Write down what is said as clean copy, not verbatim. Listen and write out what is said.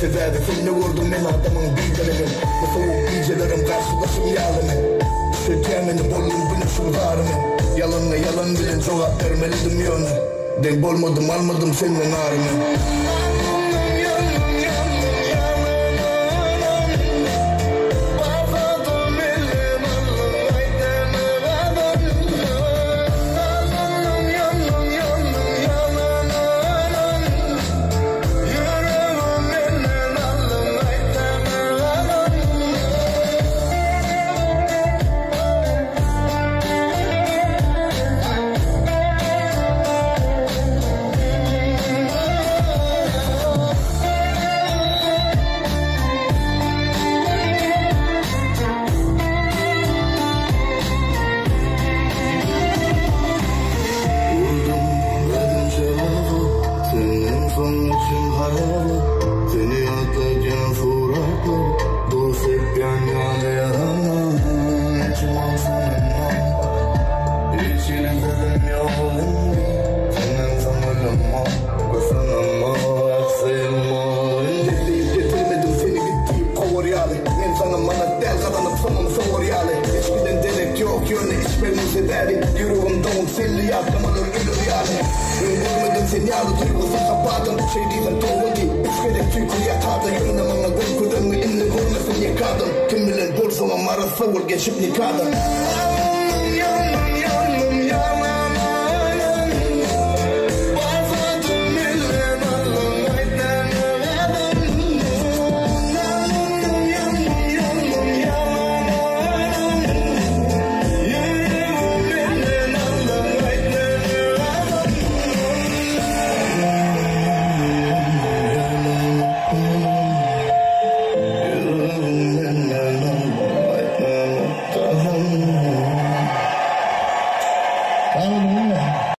sezerdi. Seni vurdum ben adamın bildirimim. Bu soğuk gecelerim karşılaşım yağlımın. Sökemeni bollum günüşüm zarımın. Yalanla yalan bilin cevap vermelidim yönü. Denk olmadım almadım senin ağrımı. Son için haralı seni atacağım suratla. Dost hep yan yana yarana. İçim alsana. İçine dedim yolum. Senden sanırım kasanama. Aksayılma. Detleyip getirmedim seni gittiğim kovur yağlı. Ben sana bana del kazanıp sonum savur yağlı. Eskiden derek yok yönü içmemize derdi. Yüreğimden selli yaklamalar ölür yağlı. Görmedim seni yağlı duygusu kapadım. Şey değilsen doğru değil. Üskede tüykü yakadı. Yönüne bana gol kudun mu inle görmesin yakadım. Kim bilir borsama marası vur geçip nikadım. Anladın mı?